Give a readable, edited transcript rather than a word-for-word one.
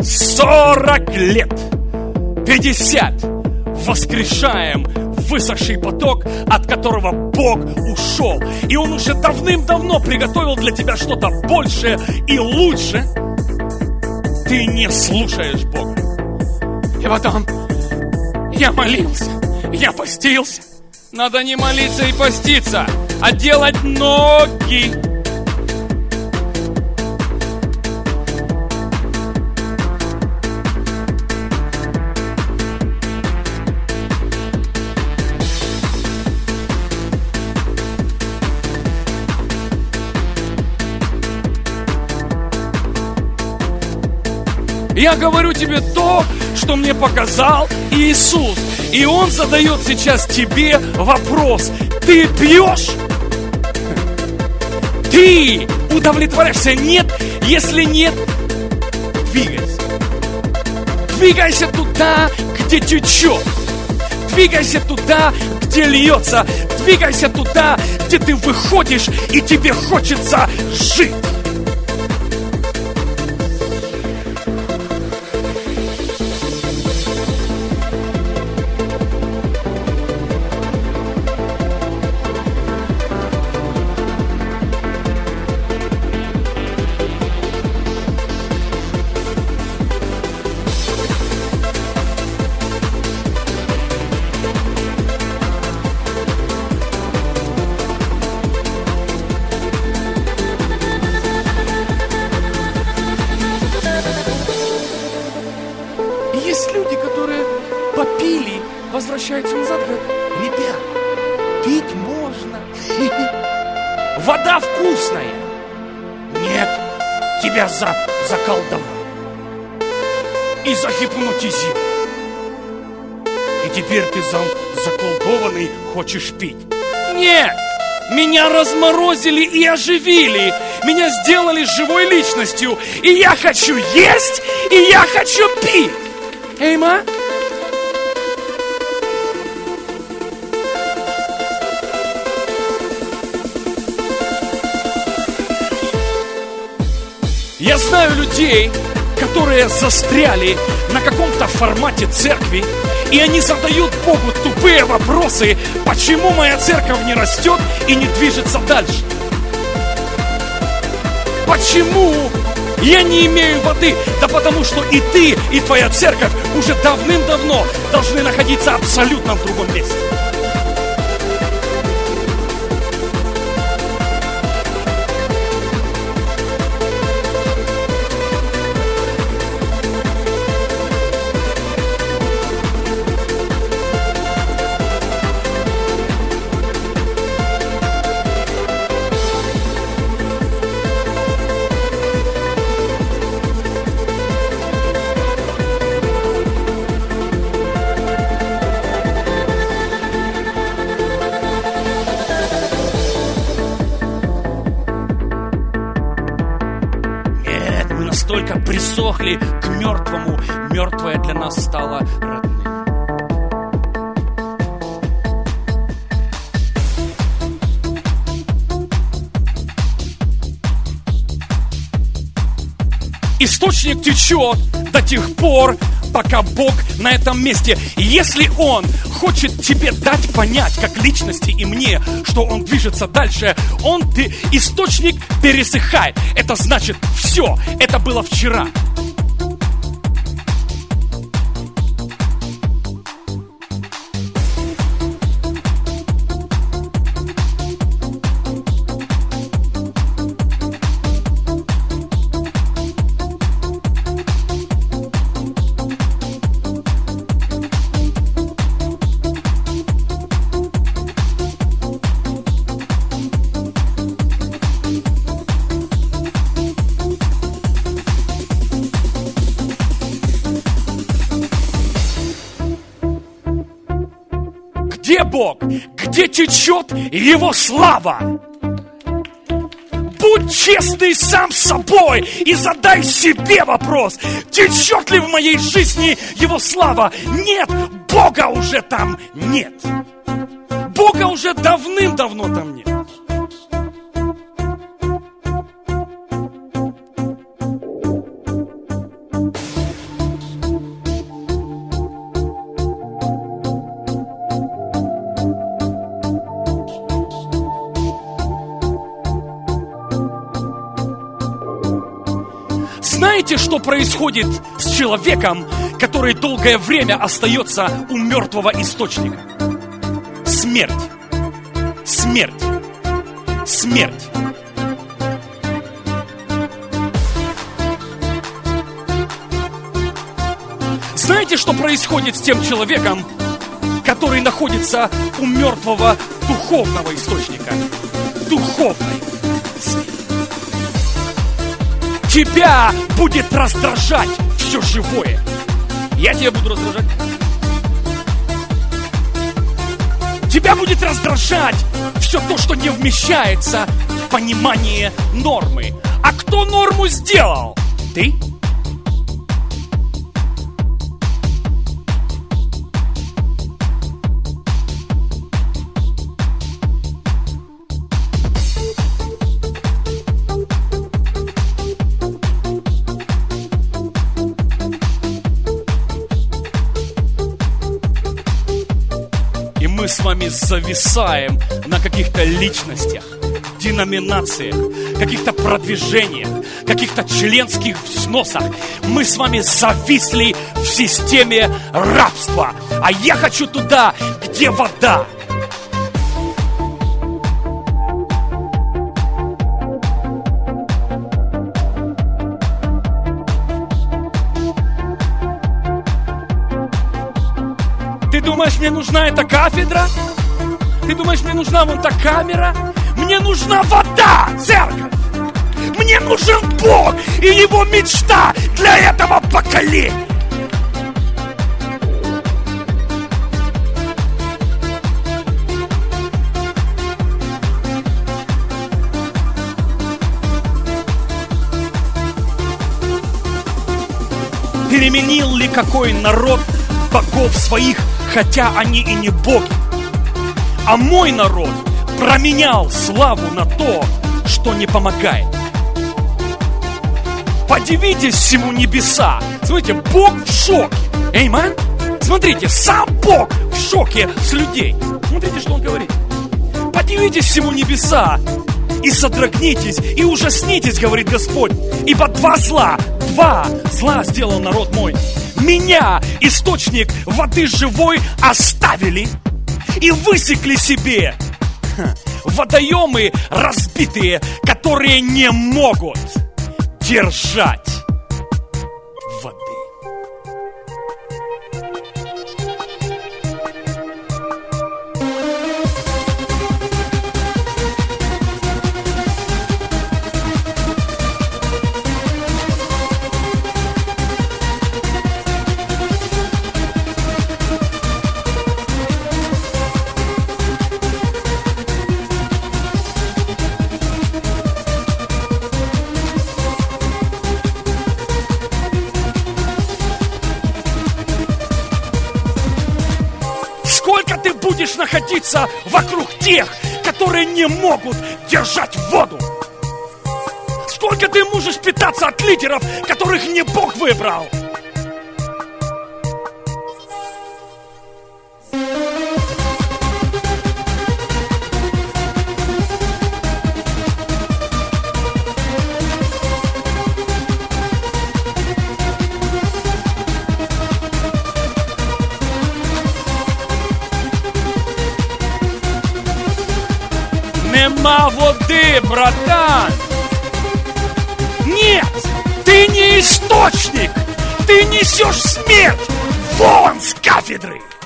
40 лет, 50, воскрешаем высохший поток, от которого Бог ушел. И Он уже давным-давно приготовил для тебя что-то большее и лучше. Ты не слушаешь Бога. И потом я молился, я постился. Надо не молиться и поститься, а делать ноги. Я говорю тебе то, что мне показал Иисус. И Он задает сейчас тебе вопрос. Ты пьешь? Ты удовлетворяешься? Нет? Если нет, двигайся. Двигайся туда, где течет. Двигайся туда, где льется. Двигайся туда, где ты выходишь, и тебе хочется жить. Есть люди, которые попили, возвращаются назад, говорят: ребят, пить можно. Вода вкусная. Нет, тебя заколдовали и загипнотизировали. И теперь ты заколдованный хочешь пить. Нет, меня разморозили и оживили. Меня сделали живой личностью. И я хочу есть, и я хочу пить. Эйма? Я знаю людей, которые застряли на каком-то формате церкви, и они задают Богу тупые вопросы: почему моя церковь не растет и не движется дальше? Почему я не имею воды? Да потому что и ты, и твоя церковь уже давным-давно должны находиться абсолютно в другом месте. Настолько присохли к мертвому, мертвое для нас стало родным. Источник течет до тех пор, пока Бог на этом месте. И если Он хочет тебе дать понять, как личности и мне, что Он движется дальше, источник пересыхает. Это значит, все, это было вчера. Где Бог? Где течет Его слава? Будь честный сам с собой и задай себе вопрос: течет ли в моей жизни Его слава? Нет, Бога уже там нет. Бога уже давным-давно там нет. Знаете, что происходит с человеком, который долгое время остается у мертвого источника? Смерть. Смерть. Смерть. Знаете, что происходит с тем человеком, который находится у мертвого духовного источника? Духовной. Тебя будет раздражать все живое. Я тебя буду раздражать. Тебя будет раздражать все то, что не вмещается в понимание нормы. А кто норму сделал? Ты? Мы с вами зависаем на каких-то личностях, деноминациях, каких-то продвижениях, каких-то членских взносах. Мы с вами зависли в системе рабства. А я хочу туда, где вода. Ты думаешь, мне нужна эта кафедра? Ты думаешь, мне нужна вон та камера? Мне нужна вода, церковь! Мне нужен Бог и Его мечта для этого поколения! Переменил ли какой народ богов своих, хотя они и не боги? А мой народ променял славу на то, что не помогает. Подивитесь всему небеса. Смотрите, Бог в шоке. Эйман? Смотрите, сам Бог в шоке с людей. Смотрите, что Он говорит. Подивитесь всему небеса и содрогнитесь, и ужаснитесь, говорит Господь. Ибо два зла сделал народ мой. Меня, источник воды живой, оставили и высекли себе водоемы разбитые, которые не могут держать воды. Сколько ты будешь находиться вокруг тех, которые не могут держать воду? Сколько ты можешь питаться от лидеров, которых не Бог выбрал? Нема воды, братан! Нет! Ты не источник! Ты несешь смерть! Вон с кафедры!